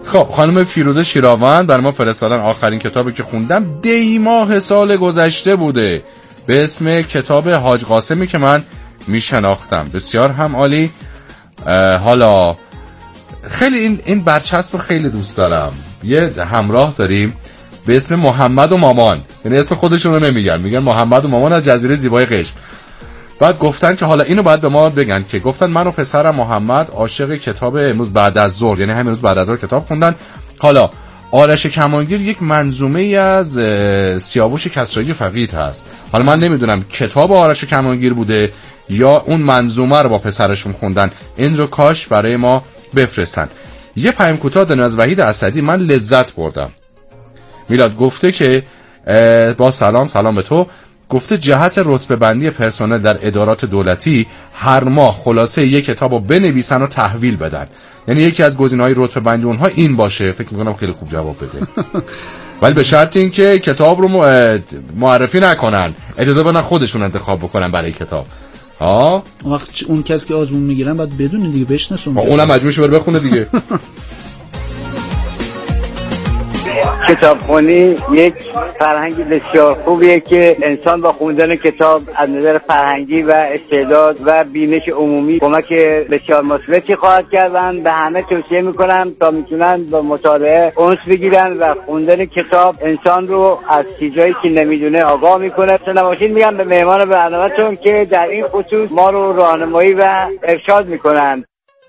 خب خانم فیروزه شیراوند برای ما فرستادن آخرین کتابی که خوندم دی ماه سال گذشته بوده، به اسم کتاب حاج قاسمی که من میشناختم. بسیار هم عالی. حالا خیلی این برچسب رو خیلی دوست دارم. یه همراه داریم به اسم محمد و مامان، یعنی اسم خودشون رو نمیگن، میگن محمد و مامان از جزیره زیبای قشم. بعد گفتن که حالا اینو باید به ما بگن که گفتن من و پسرم محمد عاشق کتاب امروز بعد از ظهر، یعنی همین روز بعد از ظهر کتاب خوندن. حالا آرش کمانگیر یک منظومه ای از سیاوش کسرایی فقید هست. حالا من نمیدونم کتاب آرش کمانگیر بوده یا اون منظومه رو با پسرشون خوندن. این رو کاش برای ما بفرستن. یه پیام کوتاه از وحید اسدی، من لذت بردم. میلاد گفته که با سلام به تو، گفته جهت رتبه بندی پرسنل در ادارات دولتی هر ماه خلاصه یک کتابو بنویسن و تحویل بدن. یعنی یکی از گزینه‌های رتبه بندی اونها این باشه. فکر می‌کنم خیلی خوب جواب بده. ولی به شرط اینکه کتاب رو معرفی نکنن، اجازه بدن خودشون انتخاب بکنن برای کتاب. وقت اون کسی که آزمون میگیرن باید بدون دیگه بشناسون. اونم مجبور شه بره بخونه دیگه. کتابخوانی یک فرهنگ بسیار خوبیه که انسان با خوندن کتاب از نظر فرهنگی و استعداد و بینش عمومی کمک بسیار مثبتی خواهد کردن. به همه توصیه میکنم تا میتونن با مطالعه انس بگیرن و خوندن کتاب انسان رو از چیزایی که نمیدونه آگاه میکنه. نباشید میگم به مهمان برنامه‌تون که در این خصوص ما رو راهنمایی و ارشاد میکنن.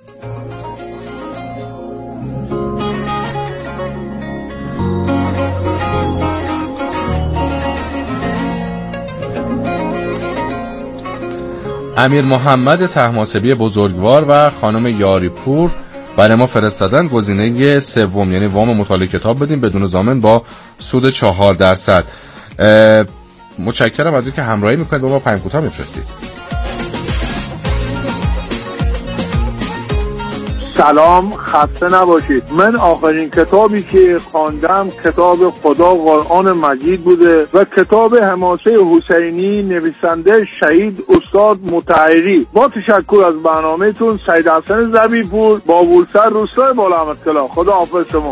امیر محمد طهماسبی بزرگوار و خانم یاریپور برای ما فرستادن گزینه سوم، یعنی وام مطالعه کتاب بدیم بدون ضامن با سود 4%. متشکرم از اینکه همراهی میکنید، با ما پیام کوتاه میفرستید. سلام، خسته نباشید. من آخرین کتابی که خواندم کتاب خدا قرآن مجید بوده و کتاب حماسه حسینی نویسنده شهید استاد مطهری. با تشکر از برنامه‌تون، سید حسن زبیپور، بابولسر، روستای بالا احمدکلا. خدا حافظ شما.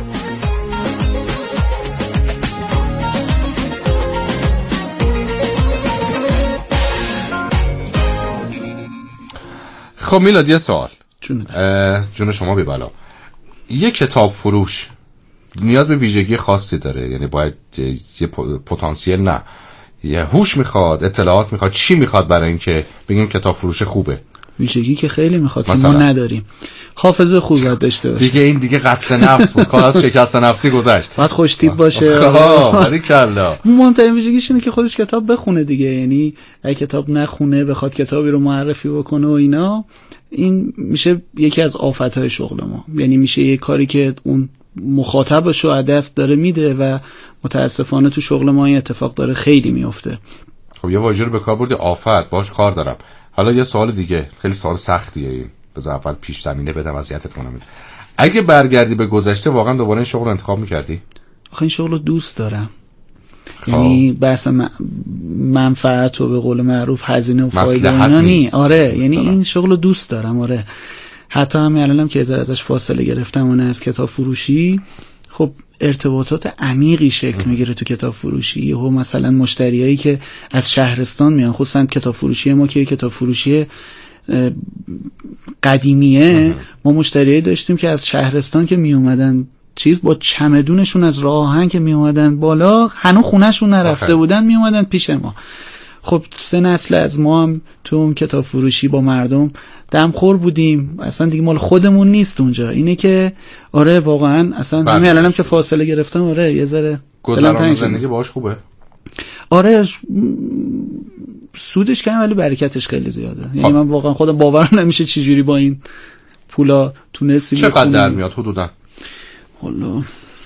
خب میلاد یه سوال. جون شما بی بلا. یه کتاب فروش نیاز به ویژگی خاصی داره؟ یعنی باید یه پتانسیل، نه یه هوش میخواد، اطلاعات میخواد، چی میخواد برای اینکه بگیم کتاب فروش خوبه؟ ویژگی که خیلی میخواد ما نداریم. حافظه خوب باید داشته باشه. دیگه این دیگه قتل نفس بود. کار از شکست نفسی گذشت. باید خوش تیپ باشه. باریکلا. مهمترین ویژگیش اینه که خودش کتاب بخونه دیگه. یعنی اگه کتاب نخونه بخواد کتابی رو معرفی بکنه و اینا، این میشه یکی از آفتهای شغل ما. یعنی میشه یه کاری که اون مخاطبش رو از دست داره میده و متاسفانه تو شغل ما این اتفاق داره خیلی میفته. خب یه واژه رو به کار بردی، آفت، باش کار دارم. حالا یه سوال دیگه، خیلی سوال سختیه این. بذار اول پیش زمینه بدم اذیتت کنم. اگه برگردی به گذشته واقعا دوباره این شغل رو انتخاب می‌کردی؟ آخه این شغل رو دوست دارم. یعنی بحث منفعت و به قول معروف هزینه و فایده اینا نی. آره یعنی این شغل رو دوست دارم. آره حتی همین الانم که ازش فاصله گرفتم اون از کتاب فروشی، خب ارتباطات عمیقی شکل میگیره تو کتاب فروشی. و مثلا مشتریایی که از شهرستان میان، خصوصا کتاب فروشی ما که کتاب فروشی قدیمیه، ما مشتریایی داشتیم که از شهرستان که می اومدن با چمدونشون از راه آهن که می اومدن بالا، هنوز خونهشون نرفته بودن، می اومدن پیش ما. خب 3 نسل از ما هم تو اون کتاب فروشی با مردم دمخور بودیم. اصلا دیگه مال خودمون نیست اونجا. اینه که آره واقعا اصلا همین الانم که فاصله گرفتم، آره یه ذره گذران زندگی باهاش خوبه. آره سودش کم ولی برکتش خیلی زیاده. یعنی من واقعا خودم باورم نمیشه چه جوری با این پولا تونستیم. چقدر در میاد حدودا؟ والله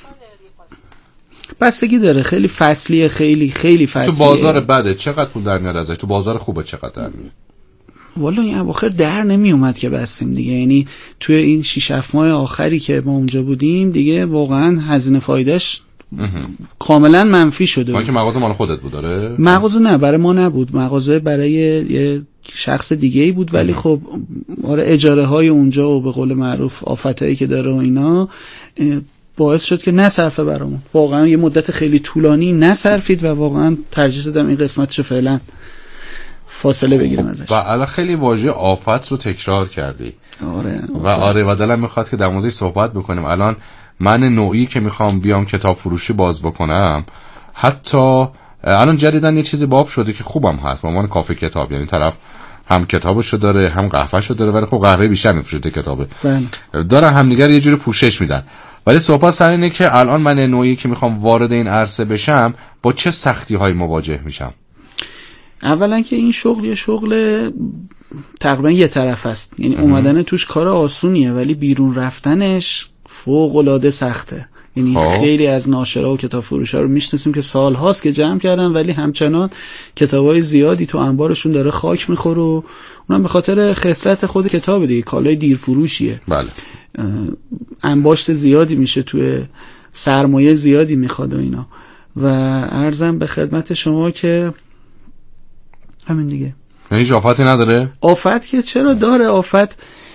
بستگی داره، خیلی فصلیه، خیلی فصلیه. تو بازار بده چقدر پول در میاد ازش؟ تو بازار خوبه چقدر در میاد؟ والله این اواخر در نمی اومد که بستیم دیگه. یعنی توی این 6-7 ماه آخری که ما اونجا بودیم دیگه واقعا هزینه فایدهش کاملا منفی شده. ما که مغازه مال خودت بود؟ داره مغازه نه برای ما نبود، مغازه برای یه شخص دیگه ای بود، ولی خب آره اجاره های اونجا و به قول معروف آفتایی که داره و اینا باعث شد که نصرفه برامون. واقعا یه مدت خیلی طولانی نصرفید و واقعا ترجیح دادم این قسمتشو فعلا فاصله بگیرم ازش. و الان خیلی واژه آفت رو تکرار کردی. آره و دلم میخواد که در موردش صحبت بکنیم. الان من نوعی که میخوام بیام کتاب فروشی باز بکنم، حتی الان جدیدن یه چیزی باب شده که خوبم هست، به عنوان کافه کتاب، یعنی طرف هم کتابشو داره هم قهوهشو داره، ولی خب قهوه بیشتر میفروشه کتابه داره، همدیگه یه جوری پوشش میدن. ولی صحبت سر اینه که الان من نوعی که میخوام وارد این عرصه بشم با چه سختی های مواجه میشم. اولا که این شغل یه شغل تقریبا یه طرف است، یعنی اومدن توش کار آسونیه ولی بیرون رفتنش فوق العاده سخته. یعنی خیلی از ناشرا و کتاب فروشا رو میشناسیم که سال هاست که جمع کردن ولی همچنان کتابای زیادی تو انبارشون داره خاک میخوره و اونم به خاطر خسارت خود کتاب دیگه، کالای دیر فروشیه. بله. انباشت زیادی میشه، توی سرمایه زیادی میخواد و اینا. و عرضم به خدمت شما که همین دیگه. هیچ آفتی نداره؟ آفت که چرا داره. آفت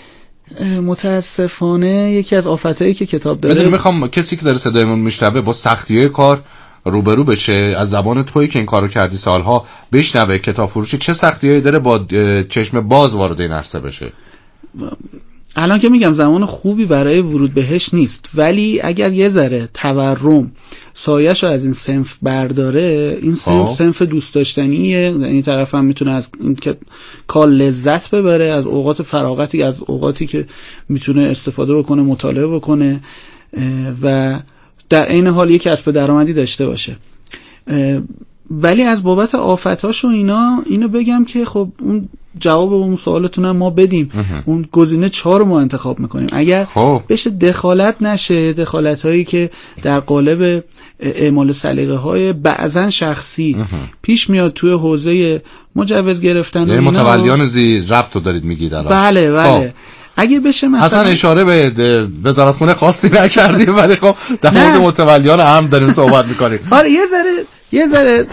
متاسفانه یکی از آفتایی که کتاب داره. بدون میخوام کسی که داره صدایمون میشنوه با سختی‌های کار روبرو بشه، از زبان تویی که این کارو کردی سالها بشنوه کتاب فروشی چه سختی‌هایی داره با چشم باز وارد این عرصه بشه. الان که میگم زمان خوبی برای ورود بهش نیست، ولی اگر یه ذره تورم سایه‌شو از این صنف برداره، این صنف دوست داشتنیه. این طرف هم میتونه از این که کار لذت ببره، از اوقات فراغتی، از اوقاتی که میتونه استفاده بکنه، مطالعه بکنه و در عین حال یک کسب درآمدی داشته باشه. ولی از بابت آفتاش و اینو بگم که خب اون جواب اون سوالتونم ما بدیم. اون گزینه 4 رو ما انتخاب میکنیم. اگر بشه دخالت نشه، دخالت هایی که در قالب اعمال سلیقه های بعضن شخصی پیش میاد توی حوزه مجوز گرفتن، یعنی متولیان زیر ربط رو دارید میگید الان. بله. اگه بشه مثلا اصلا اشاره به وزارتخونه خاصی نکردیم، ولی خب در مورد متولیان هم داریم صحبت میکنیم. آره یه ذره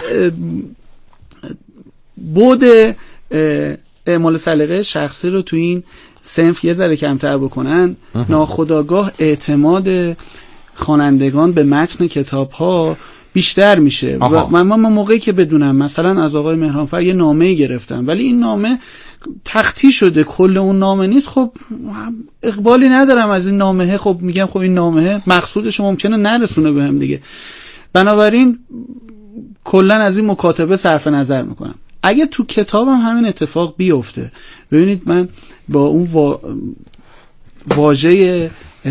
بود اعمال سلیقه شخصی رو تو این صنف یه ذره کمتر بکنن، ناخودآگاه اعتماد خوانندگان به متن کتاب ها بیشتر میشه. و من موقعی که بدونم مثلا از آقای مهرانفر یه نامه‌ای گرفتم ولی این نامه تختی شده، کل اون نامه نیست، خب اقبالی ندارم از این نامه. خب میگم خب این نامه مقصودش ممکنه نرسونه بهم دیگه، بنابراین کلا از این مکاتبه صرف نظر میکنم. اگه تو کتابم همین اتفاق بیفته، ببینید من با اون واژه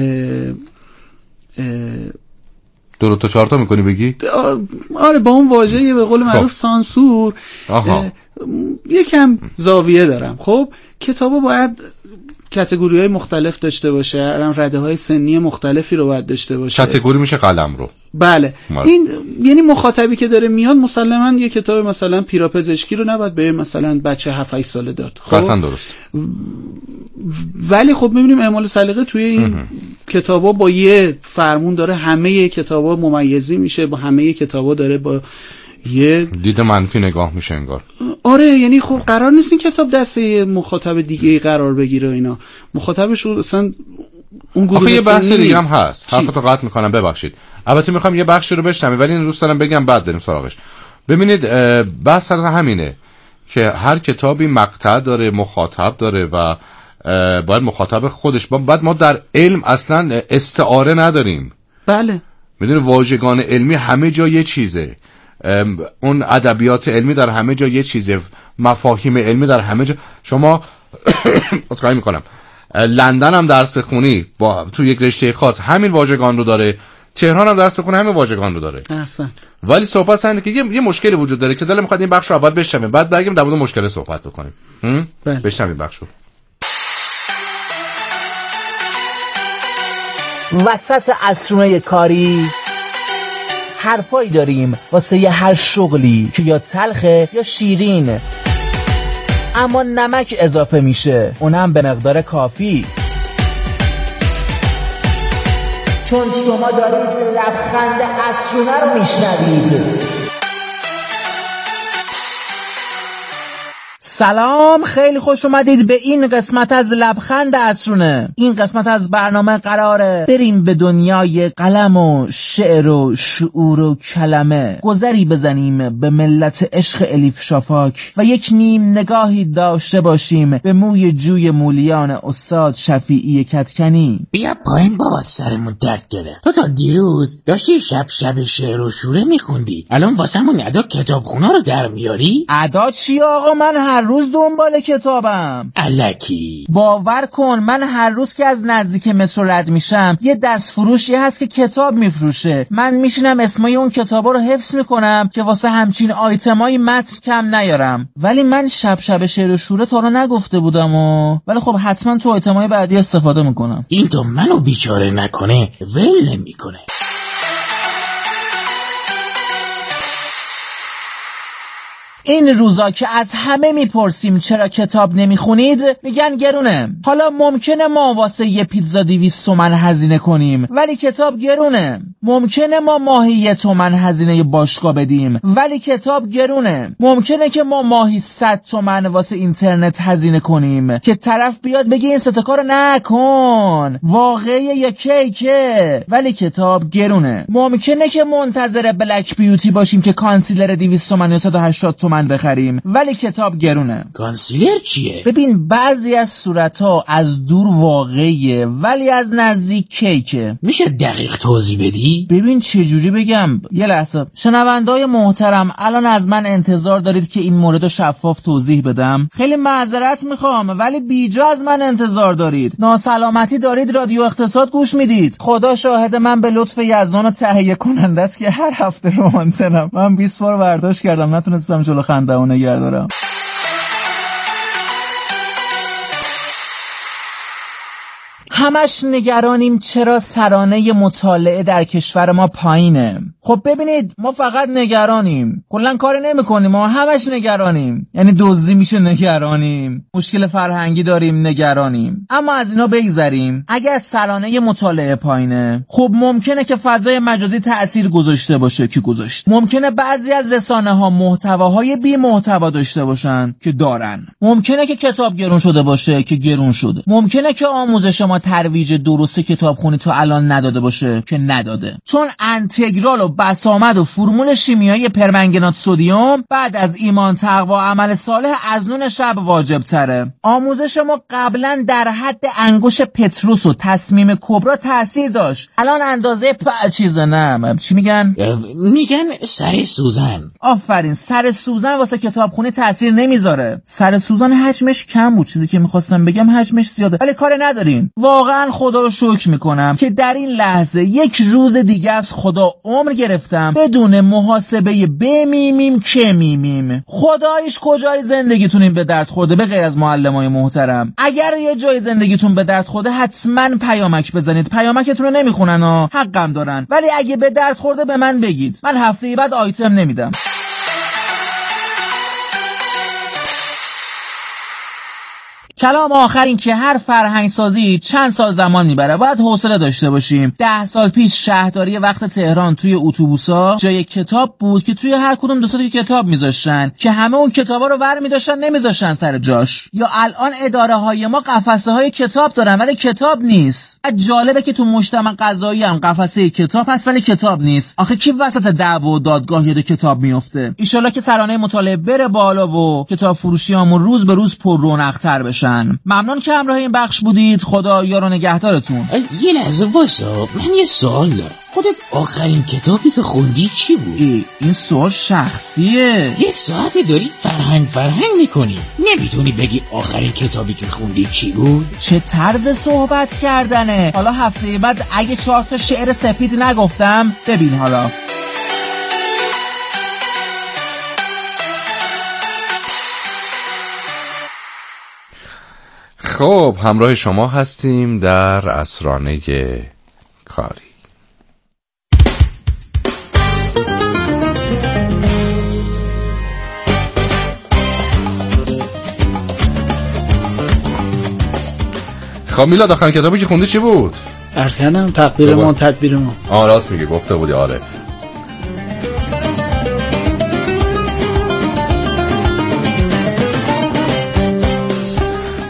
دو تا 4 تا میکنی بگی؟ آره با اون واژه به قول معروف سانسور یکم زاویه دارم. خب کتابا باید کاتگوری‌های مختلف داشته باشه، رده‌های سنی مختلفی رو باید داشته باشه. کاتگوری میشه قلم رو. بله. این یعنی مخاطبی که داره میاد مسلماً یه کتاب مثلا پیراپزشکی رو نباید به مثلا بچه 7-8 ساله داد. خب قطعاً درست. ولی خب می‌بینیم اعمال سلیقه توی این کتابا با یه فرمون داره همه کتابا ممیزی میشه، با همه کتابا داره با یه دید منفی نگاه میشه انگار. آره یعنی خب قرار نیست این کتاب دست یه مخاطب دیگه قرار بگیره اینا. مخاطبش اصلا اون گروه یه بحث دیگه هم هست. حرفتو قطع میکنم ببخشید. البته میخوام یه بخشی رو بشنویم ولی این دوست دارم بگم بعد بریم سراغش. ببینید بحث از همینه که هر کتابی مقطع داره، مخاطب داره و باید مخاطب خودش بعد ما در علم اصلا استعاره نداریم. بله. میدونی واژگان علمی همه جا یه چیزه، اون ادبیات علمی در همه جا یه چیزه، مفاهیم علمی در همه جا. شما اصلا میکنم لندن هم درس بخونی با تو یک رشته خاص همین واژگان رو داره، تهران هم درس بخونه همین واژگان رو داره. احسن. ولی صحبت اینه که یه مشکلی وجود داره که دلم میخواد این بخش رو اول بشنویم بعد برگردیم در مورد مشکل صحبت بکنیم. بشنویم بخش رو. وسط عصرونه کاری حرفایی داریم واسه یه هر شغلی که یا تلخه یا شیرین، اما نمک اضافه میشه، اونم به مقدار کافی. چون شما دارید لبخند عصرونه رو میشنوید. سلام، خیلی خوش اومدید به این قسمت از لبخند عصرونه. این قسمت از برنامه قراره بریم به دنیای قلم و شعر و شعور و کلمه، گذری بزنیم به ملت عشق الیف شافاک و یک نیم نگاهی داشته باشیم به موی جوی مولیان استاد شفیعی کدکنی. بیا پایین بابا، سرمون درد گرفت. تو تا دیروز داشتی شب شعر و شوره میخوندی، الان واسمون ادا کتابخونا رو در میاری؟ ادا چی آقا؟ من هر روز دنبال کتابم. الکی باور کن، من هر روز که از نزدیک مترو رد میشم یه دستفروشی هست که کتاب میفروشه. من میشینم اسمای اون کتابا رو حفظ میکنم که واسه همچین آیتمای متن کم نیارم. ولی من شب شعر و شوره تا رو نگفته بودم ولی خب حتما تو آیتمای بعدی استفاده میکنم. این تو منو بیچاره نکنه ول نمیکنه. این روزا که از همه میپرسیم چرا کتاب نمیخونید، میگن گرونه. حالا ممکنه ما واسه یه پیتزا 200 تومن هزینه کنیم ولی کتاب گرونه. ممکنه ما ماهی 1 تومن هزینه باشگاه بدیم ولی کتاب گرونه. ممکنه که ما ماهی 100 تومن واسه اینترنت هزینه کنیم که طرف بیاد بگه این ستا کارو نکن، واقعی یا کیکه، ولی کتاب گرونه. ممکنه که منتظر بلک بیوتی باشیم که کانسیلر 200 تومن یا 180 تومن بخریم ولی کتاب گرونه. کانسیلر چیه؟ ببین، بعضی از صورتها از دور واقعیه ولی از نزدیک کیکه. میشه دقیق توضیح بدی؟ ببین چجوری بگم، یه لحظه. شنونده‌های محترم، الان از من انتظار دارید که این مورد رو شفاف توضیح بدم؟ خیلی معذرت میخوام ولی بیجا از من انتظار دارید. ناسلامتی دارید رادیو اقتصاد گوش میدید. خدا شاهد، من به لطف یزدان و تهیه کننده است که هر هفته رو آنتنم. من 20 بار برداشت کردم نتونستم جلو خنده و نگه دارم. همش نگرانیم چرا سرانه مطالعه در کشور ما پایینه. خب ببینید، ما فقط نگرانیم، کلا کاری نمی‌کنیم، ما همش نگرانیم. یعنی دزدی میشه نگرانیم، مشکل فرهنگی داریم نگرانیم. اما از اینا بگذریم. اگر سرانه مطالعه پایینه، خب ممکنه که فضای مجازی تأثیر گذاشته باشه که گذاشت. ممکنه بعضی از رسانه‌ها محتواهای بی محتوا داشته باشن که دارن. ممکنه که کتاب گرون شده باشه که گرون شده. ممکنه که آموزش ما ترویج درست کتابخونی تا الان نداده باشه که نداده. چون انتگرال و بسامد و فرمول شیمیایی پرمنگنات سدیم بعد از ایمان، تقوا، عمل صالح از نون شب واجب تره. آموزش ما قبلا در حد انگوش پتروس و تصمیم کبرا تأثیر داشت. الان اندازه چی میگن سر سوزن. آفرین، سر سوزن واسه کتابخونی تأثیر نمیذاره. سر سوزن حجمش کم بود، چیزی که میخواستم بگم حجمش زیاده، ولی کار نداریم. واقعا خدا رو شکر میکنم که در این لحظه یک روز دیگه از خدا عمر گرفتم بدون محاسبه بمیمیم که میمیم. خدایش کجای زندگیتون به درد خورده به غیر از معلمای محترم؟ اگر یه جای زندگیتون به درد خورده حتما پیامک بزنید. پیامکتون رو نمیخونن حقم دارن، ولی اگه به درد خورده به من بگید. من هفته بعد آیتم نمیدم. کلام آخر این که هر فرهنگ سازی چند سال زمان میبره، باید حوصله داشته باشیم. 10 سال پیش شهرداری وقت تهران توی اتوبوسا جای کتاب بود که توی هر کدوم 2 تا کتاب میذاشتن که همه اون کتابا رو ور میداشتن نمیذاشتن سر جاش. یا الان اداره های ما قفسه های کتاب دارن ولی کتاب نیست. جالبه که تو مجتمع قضایی هم قفسه کتاب هست ولی کتاب نیست. آخه کی وسط دعوا و دادگاه یاد کتاب میفته؟ ان شاءالله که سرانه مطالعه بره بالا و کتاب فروشیامون روز به روز پر رونق‌تر بشن. ممنون که همراه این بخش بودید. خدا یار و نگهدارتون. یه لحظه واسا، من یه سوال دارم. خودت آخرین کتابی که خوندی چی بود؟ این سوال شخصیه. 1 ساعته داری فرهنگ میکنی، نمیتونی بگی آخرین کتابی که خوندی چی بود؟ چه طرز صحبت کردنه. حالا هفته بعد اگه 4 تا شعر سپید نگفتم ببین حالا. خب همراه شما هستیم در عصرانه کاری. خب میلاد، آخرین کتابی که خوندی چی بود؟ عرض کردم تقدیر ما تدبیر ما. راست میگی، گفته بودی. آره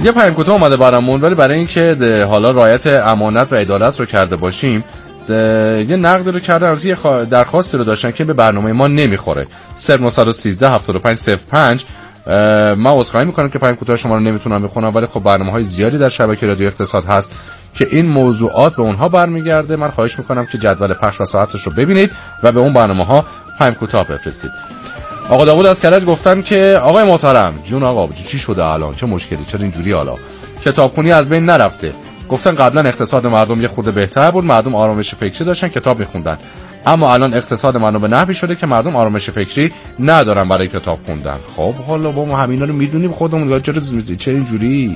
یه پیام کوتاه اومده برامون، ولی برای اینکه حالا رعایت امانت و عدالت رو کرده باشیم یه نقد رو کردن، از یه درخواستی رو داشتن که به برنامه ما نمیخوره. 09137505 من عذرخواهی میکنم که پیام کوتاه شما رو نمیتونم بخونم، ولی خب برنامه‌های زیادی در شبکه رادیو اقتصاد هست که این موضوعات به اونها برمیگرده. من خواهش میکنم که جدول پخش و ساعتش رو ببینید و به اون برنامه‌ها پیام کوتاه بفرستید. آقا داوود از کرج گفتن که آقای محترم، جون آقا چی شده الان، چه مشکلی، چرا اینجوری؟ حالا کتابخونی از بین نرفته. گفتن قبلا اقتصاد مردم یه خورده بهتر بود، مردم آرامش فکری داشتن، کتاب میخوندن، اما الان اقتصاد مردم به نحوی شده که مردم آرامش فکری ندارن برای کتاب خوندن. خب حالا با ما همینا رو میدونیم خودمون، چرا اینجوری؟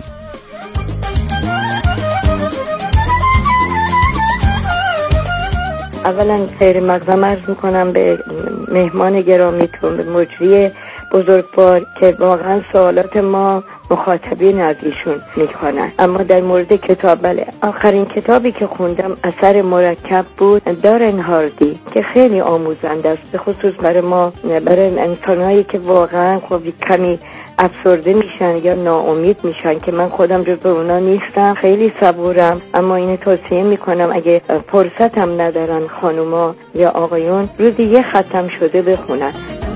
اولا خیر مقدم عرض میکنم به مهمان گرامیتون، به مجری بزرگوار که واقعا سوالات ما مخاطبین از ایشون میکنن. اما در مورد کتاب، بله، آخرین کتابی که خوندم اثر مرکب بود، دارن هاردی، که خیلی آموزنده است، به خصوص برای ما، برای انسانهایی که واقعا خب کمی افسرده میشن یا ناامید میشن، که من خودم جزو اونا نیستم، خیلی صبورم، اما اینو توصیه میکنم اگه فرصت هم ندارن خانوما یا آقایون، روزی یه ختم شده بخونن.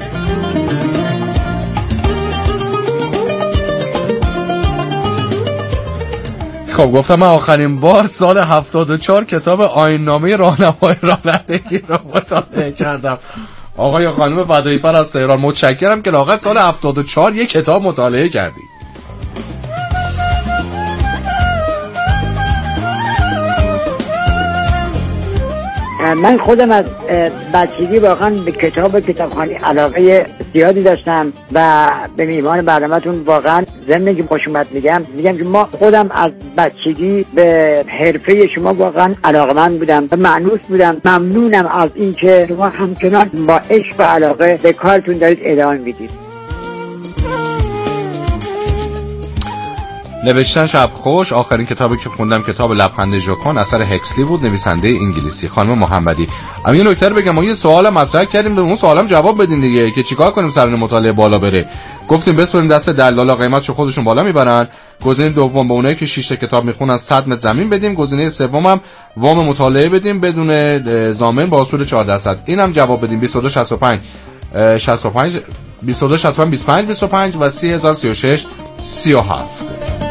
خب گفتم من آخرین بار سال 74 کتاب آیین‌نامه راهنمای رانندگی رو مطالعه کردم. آقا یا خانم فدایی پر از تهران، متشکرم که لااقل سال 74 یک کتاب مطالعه کردی. من خودم از بچگی واقعا به کتابخوانی علاقه زیادی داشتم و به میهمان برنامه‌تون واقعا ضمن که خوش اومد میگم که ما خودم از بچگی به حرفه شما واقعا علاقه‌مند بودم و مانوس بودم. ممنونم از اینکه شما همچنان با عشق و علاقه به کارتون دارید ادامه میدید. نوشتن شب خوش، آخرین کتابی که خوندم کتاب لبخند ژاکن اثر هکسلی بود، نویسنده انگلیسی. خانم محمدی، اما یه نکته رو بگم، ما یه سوال مطرح کردیم، به اون سوالم جواب بدین دیگه که چیکار کنیم سران مطالعه بالا بره. گفتیم بسپریم دست دلالا، قیمتشو خودشون بالا میبرن. گزینه دوم به اونایی که 6 تا کتاب میخونن 100 متر زمین بدیم. گزینه سومم وام مطالعه بدیم بدون ضامن با اصول 4%. اینم جواب بدیم. 2265 65 2265 25 25 و 3036 37.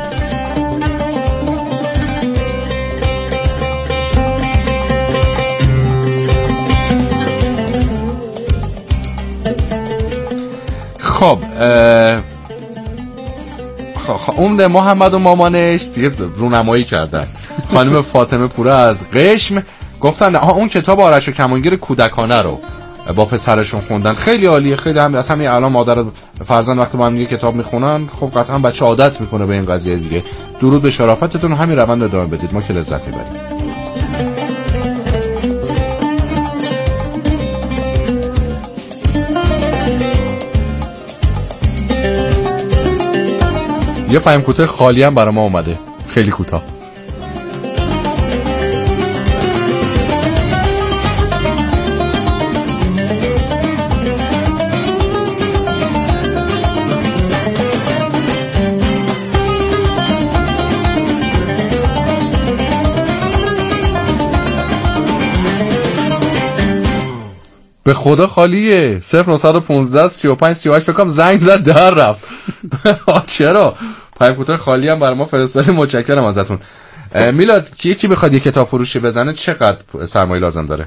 خب اون محمد و مامانش دیگه رونمایی کردن. خانم فاطمه پوره از قشم گفتن اون کتاب آرش و کمانگیر کودکانه رو با پسرشون خوندن، خیلی عالیه، خیلی هم اصلا الان مادر فرزند وقتی با هم دیگه کتاب میخونن خب قطعا بچه عادت میکنه به این قضیه دیگه. درود به شرافتتون، همین روند ادامه بدید، ما که لذت میبریم. یه پیام کوتاه خالی هم برای ما اومده، خیلی کوتاه. به خدا خالیه. 0915 35 38 فکر کنم زنگ زد در رفت. چرا؟ پیام کوتاه خالی هم برای ما فرستادید، متشکرم ازتون. میلاد کی بخواد یه کتاب فروشی بزنه چقدر سرمایه لازم داره؟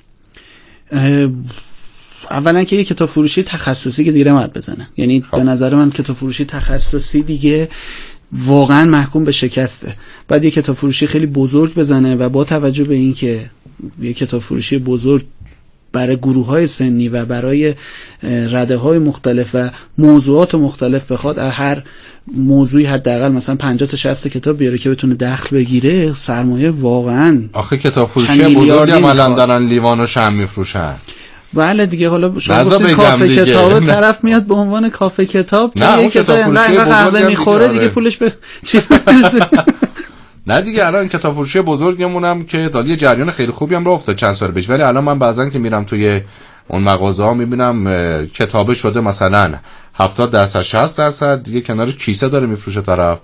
اولا که یه کتاب فروشی تخصصی که دیگه نباید بزنه، یعنی به نظر من کتاب فروشی تخصصی دیگه واقعا محکوم به شکسته. بعد یه کتاب فروشی خیلی بزرگ بزنه و با توجه به این که یه کتاب فروشی بزرگ برای گروه‌های سنی و برای رده‌های مختلف و موضوعات مختلف بخواد هر موضوعی حداقل مثلا 50 تا 60 کتاب بیاره که بتونه دخل بگیره، سرمایه واقعا. آخه کتاب فروشی بزرگی هم الان دارن لیوان و شمع میفروشن. بله دیگه، حالا شما گفتید کافه کتاب، طرف میاد به عنوان کافه کتاب که یه کتاب انقدر قهوه میخوره دیگه پولش به چیز میرسه. نه دیگه، الان کتاب فروشی بزرگمونم که دالی جریان خیلی خوبی هم راه افتاد چند سال پیش، ولی الان من بعضن که میرم توی اون مغازه ها میبینم کتاب شده مثلا 70% 60% دیگه کنارش کیسه داره میفروشه طرف،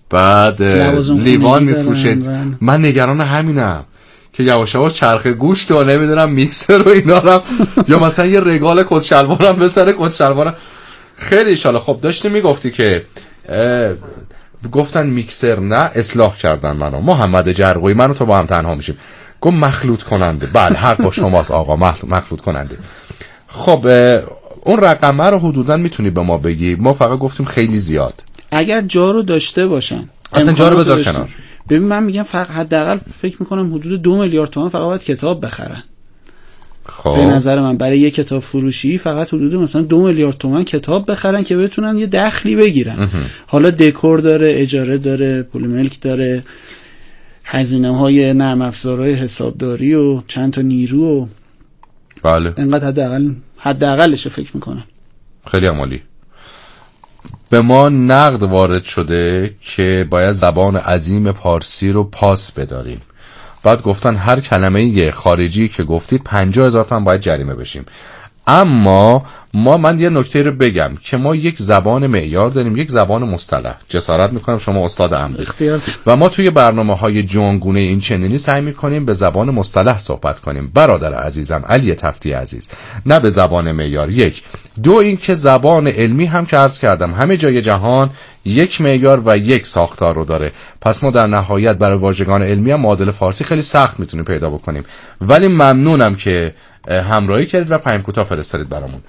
بعد لیوان میفروشه. من نگران همینم که یواش یواش چرخ گوشت و نمیدونم میکسر و اینا رو یا مثلا یه رگال کت شلوارم بسره کت شلوارم. خیلی ایشالا. خب داشتی میگفتی که گفتن میکسر نه، اصلاح کردن منو، محمد جرقویی، منو تو با هم تنها میشیم. گفت مخلوط کننده. بله حق با شماست آقا، مخلوط کننده. خب اون رقمه رو حدوداً میتونی به ما بگی؟ ما فقط گفتیم خیلی زیاد. اگر جا رو داشته باشن، اصلا جا رو بذار کنار. ببین من میگم فقط حداقل فکر میکنم حدود 2 میلیارد تومان فقط باید کتاب بخرن. خب به نظر من برای یک کتاب فروشی فقط حدود مثلا 2 میلیارد تومان کتاب بخرن که بتونن یه دخلی بگیرن. حالا دکور داره، اجاره داره، پول ملک داره، هزینه‌های نرم افزارهای حسابداری و چند تا نیرو و بله اینقدر حداقلش فکر میکنم. خیلی عالی. به ما نقد وارد شده که باید زبان عظیم پارسی رو پاس بداریم. بعد گفتن هر کلمه خارجی که گفتید 50,000 تومان باید جریمه بشیم. اما من یه نکته رو بگم که ما یک زبان معیار داریم، یک زبان مصطلح. جسارت میکنم شما استاد امری و ما توی برنامه‌های جوانگونه این چنینی سعی میکنیم به زبان مصطلح صحبت کنیم. برادر عزیزم علی تفتی عزیز، نه به زبان معیار. یک دو این که زبان علمی هم که عرض کردم همه جای جهان یک معیار و یک ساختار رو داره. پس ما در نهایت برای واژگان علمی هم معادل فارسی خیلی سخت میتونیم پیدا بکنیم. ولی ممنونم که همراهی کردید و پیام کوتاه فرستادید برامون.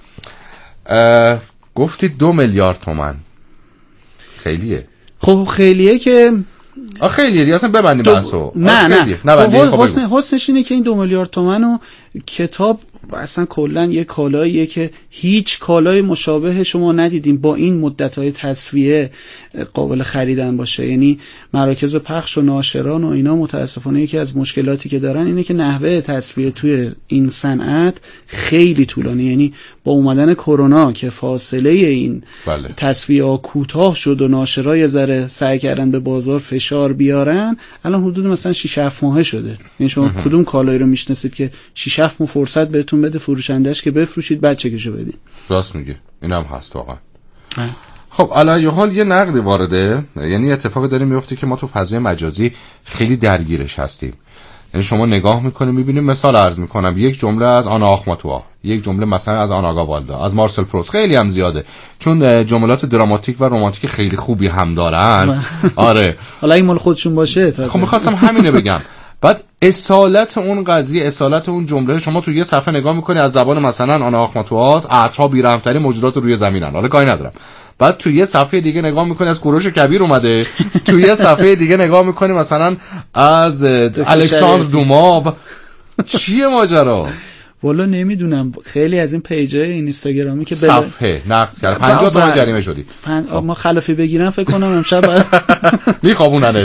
گفتید 2 میلیارد تومان خیلیه. خب خیلیه که خیلیه دیگه، اصلا ببندیم بحثو. نه حسنش اینه که این 2 میلیارد تومانو کتاب اصلا کلا یه کالاییه که هیچ کالای مشابه شما ندیدیم با این مدت‌های تسویه قابل خریدن باشه. یعنی مراکز پخش و ناشران و اینا متاسفانه یکی از مشکلاتی که دارن اینه که نحوه تسویه توی این صنعت خیلی طولانی. یعنی با اومدن کرونا که فاصله این تسویه کوتاه شد و ناشرا یه ذره سعی کردن به بازار فشار بیارن، الان حدود مثلا 6-7 ماهه شده. یعنی شما کدوم کالایی رو میشناسید که 6-7 ماه فرصت بهتون بده فروشندش که بفروشید بعد چکشو بدین؟ راست میگه، اینم هست واقعا. خب الان حال یه نقدی وارده، یعنی اتفاقی داره میفته که ما تو فضای مجازی خیلی درگیرش هستیم. یعنی شما نگاه میکنیم میبینیم، مثال عرض میکنم، یک جمله از آنا آخماتوا، یک جمله مثلا از آناگا والدا، از مارسل پروست، خیلی هم زیاده چون جملات دراماتیک و رمانتیک خیلی خوبی هم دارن. آره حالا این مال خودشون باشه. خب میخواستم همینه بگم. بعد اصالت اون قضیه، اصالت اون جمله، شما تو یه صفحه نگاه میکنی از زبان مثلا آنا آخماتواست، عطرها بی‌رحم‌ترین موجودات روی زمینن، حالا کاری ندارم. بعد تو یه صفحه دیگه نگاه میکنی از کوروش کبیر اومده، تو یه صفحه دیگه نگاه میکنی مثلا از الکساندر دوما. چیه ماجرا؟ والا نمیدونم. خیلی از این پیجای اینستاگرامی که صفحه نقد کرد 50 تومن جریمه شدی. ما خلافی بگیرن فکر کنم امشب میخوابوننت.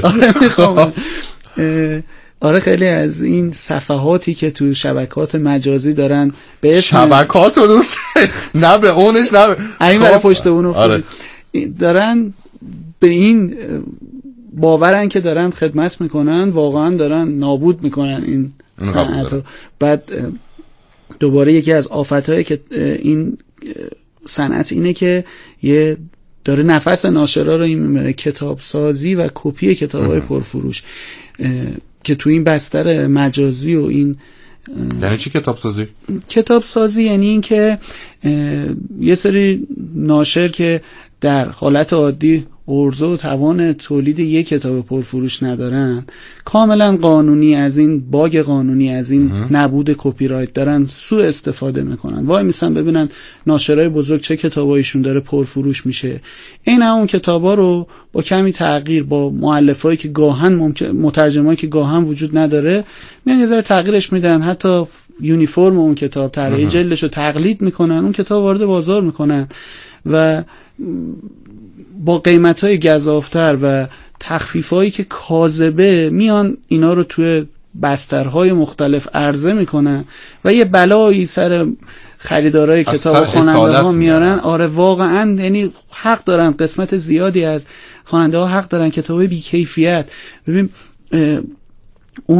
آره خیلی از این صفحاتی که تو شبکات مجازی دارن به اسم شبکاتو دوست نه به اونش نه این برای پشت اونو دارن به این باورن که دارن خدمت میکنن، واقعا دارن نابود میکنن این صنعتو. بعد دوباره یکی از آفتایی که این صنعت اینه که یه داره نفس ناشرا رو این میبره، کتاب سازی و کپی کتاب‌های پرفروش که تو این بستر مجازی و این. یعنی چی کتاب سازی؟ کتاب سازی یعنی این که یه سری ناشر که در حالت عادی عرضه و توان تولید یک کتاب پرفروش ندارن، کاملا قانونی از این باگ قانونی از این نبود کپی رایت دارن سوء استفاده میکنن. وای میسن ببینن ناشرای بزرگ چه کتابایشون داره پرفروش میشه، این همون کتابا رو با کمی تغییر، با مؤلفایی که گاهن مترجمایی که گاهن وجود نداره میان یه ذره تغییرش میدن، حتی یونیفرم اون کتاب طراحی جلدش رو تقلید میکنن، اون کتاب وارد بازار میکنن و با قیمت‌های گزافتر و تخفیفایی که کاذبه میان اینا رو توی بسترهای مختلف عرضه میکنن و یه بلایی سر خریدارای کتاب خواننده ها میارن. آره واقعا یعنی حق دارن، قسمت زیادی از خواننده ها حق دارن کتاب بی کیفیت. ببین اون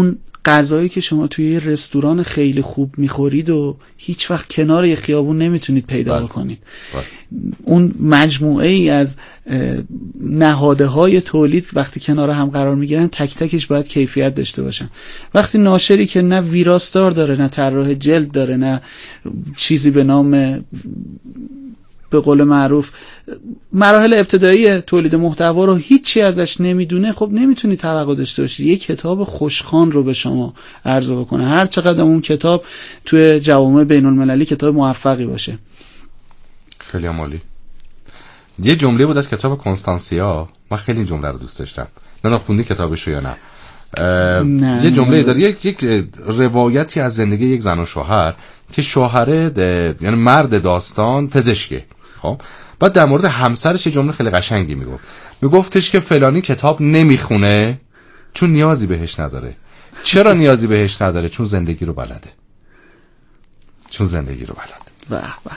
غذایی که شما توی یه رستوران خیلی خوب میخورید و هیچ وقت کنار یه خیابون نمیتونید پیدا بکنید. اون مجموعه ای از نهاده های تولید وقتی کنار هم قرار میگیرن تک تکش باید کیفیت داشته باشن. وقتی ناشری که نه ویراستار داره، نه طراح جلد داره، نه چیزی به نام به قول معروف مراحل ابتدایی تولید محتوا رو هیچی ازش نمیدونه، خب نمیتونی توقع داشته باشی یه کتاب خوشخوان رو به شما عرضه بکنه، هر چقدر اون کتاب توی جوامع بین المللی کتاب موفقی باشه. خیلی عالی. یه جمله بود از کتاب کنستانسیا، من خیلی این جمله رو دوست داشتم، نه خوندی کتابشو یا نه؟ نه یه جمله داره، یک روایتی از زندگی یک زن و شوهر که شوهره یعنی مرد داستان پزشکه، خب بعد در مورد همسرش یه جمله خیلی قشنگی میگفتش که فلانی کتاب نمیخونه چون نیازی بهش نداره. چرا نیازی بهش نداره؟ چون زندگی رو بلده. به به.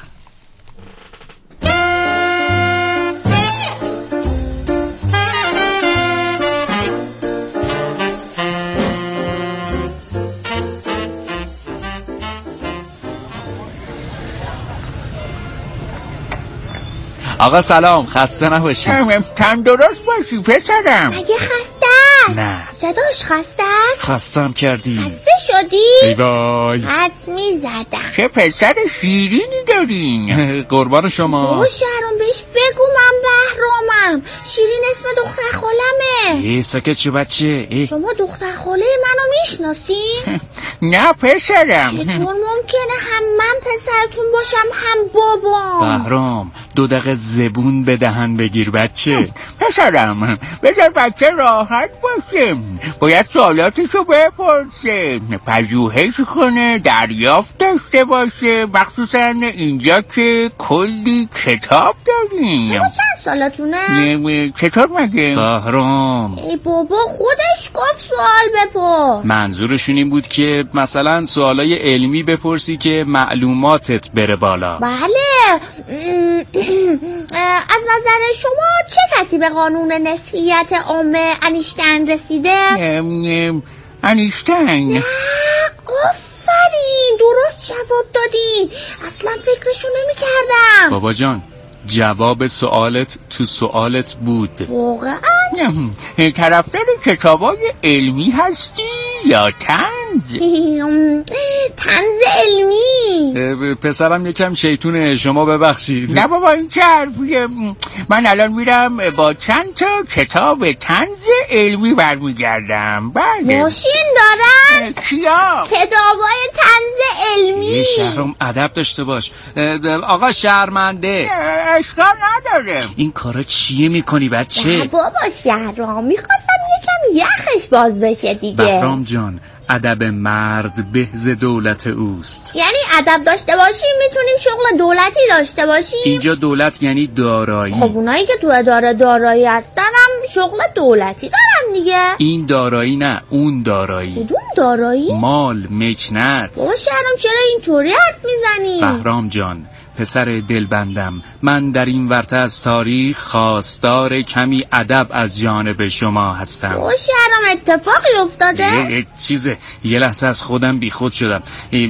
آقا سلام، خسته نباشی. تندرست باشی پسرم. اگه خسته است؟ نه. صداش خسته است؟ خستم کردی. خسته شدی؟ ای وای. حدس میزدم. چه پسر شیرینی دارین. قربان شما. بابا شهرام بهش بگو من بهرامم. شیرین اسم دختر خالمه. ساکت شو بچه. شما دختر خاله منو میشناسین؟ نه پسرم. چطور ممکنه هم من پسرتون باشم هم بابام؟ بهرام 2 دقیقه زبون به دهن بگیر بچه. پسرم بذار بچه راحت باشه، باید سوالاتشو بپرسه، پژوهش کنه، دریافت داشته باشه، مخصوصا اینجا که کلی کتاب داریم. شما چند سالتونه؟ چطور مگه؟ بهرام ای بابا خودش گفت سوال بپرس. منظورشون این بود که مثلا سوالای علمی بپرسی که معلوماتت بره بالا. بله. از نظر شما چه کسی به قانون نسبیت عامه انیشتین رسیده؟ انیشتین. آفرین درست جواب دادی، اصلا فکرشو نمی کردم. بابا جان جواب سوالت تو سوالت بود. واقعا؟ طرفدار کتابای علمی هستی یا طنز؟ طنز علمی. پسرم یکم شیطونه، شما ببخشید. نه بابا این چه حرفیه، من الان میرم با چند تا کتاب طنز علمی برمیگردم. بله ماشین دارن؟ کیا؟ کتابای طنز علمی. شهرام ادب داشته باش. آقا شهرمنده اشکال نداره. این کارا چیه میکنی بچه؟ بابا شهرام میخواستم یکم یخش باز بشه دیگه. بهرام جان ادب مرد به ز دولت اوست. یعنی ادب داشته باشیم میتونیم شغل دولتی داشته باشیم؟ اینجا دولت یعنی دارایی. خب اونایی که تو اداره دارایی هستن هم شغل دولتی دارن دیگه. این دارایی نه اون دارایی. کدوم دارایی؟ مال مکنت. بابا شهرام چرا اینطوری حرف میزنی؟ بهرام جان پسر دلبندم، من در این ورطه از تاریخ خواستار کمی ادب از جانب شما هستم. بابا شهرام اتفاقی افتاده؟ چیزه یه لحظه از خودم بیخود شدم.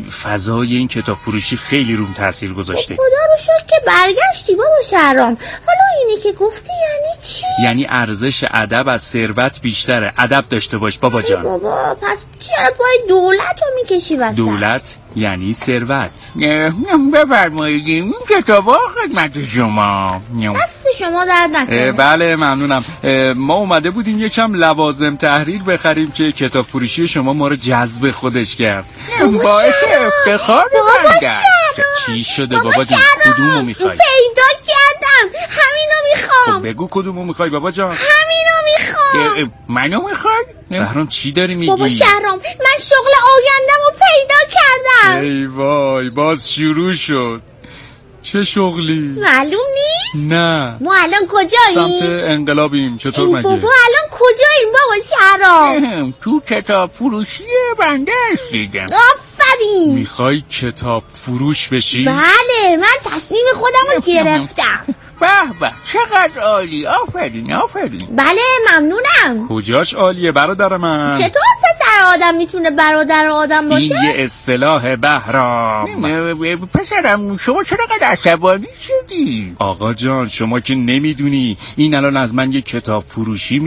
فضای این کتاب فروشی خیلی روم تاثیر گذاشته. خدا رو شکر که برگشتی بابا شهرام. حالا اینی که گفتی یعنی چی؟ یعنی ارزش ادب از ثروت بیشتره. ادب داشته باش بابا جان. بابا پس چرا پای دولت رو میکشی وسط؟ دولت یعنی ثروت. بفرمایید این کتابا خدمت شما. دست شما درد نکنه. بله ممنونم. ما اومده بودیم یکم لوازم تحریر بخریم که کتاب فروشی شما ما رو جذب خودش کرد. باعث افتخار بنده. چی شده بابا جان؟ کدومو میخوای؟ پیدا کردم همینو میخوام. خب بگو کدومو میخوای بابا جان؟ همینو میخوام. منو میخوای؟ بهرام چی داری میگی؟ بابا شهرام من شغل آینده‌مو پیدا کردم. ای وای باز شروع شد. چه شغلی؟ معلوم نیست؟ نه. ما الان کجاییم؟ سمت انقلابیم. چطور مگه؟ بابا الان کجاییم بابا شهرام؟ تو کتاب فروشی بنده هستیدم. آفرین. میخوای کتاب فروش بشی؟ بله من تصمیم خودمو گرفتم. به به چقدر عالی. آفرین آفرین. بله ممنونم. کجاش عالیه برادر من؟ چطور پسر آدم میتونه برادر آدم باشه؟ این یه اصطلاح بهرام. پسرم شما چرا قدر عصبانی شدی؟ آقا جان شما که نمیدونی این الان از من یه کتاب فروشی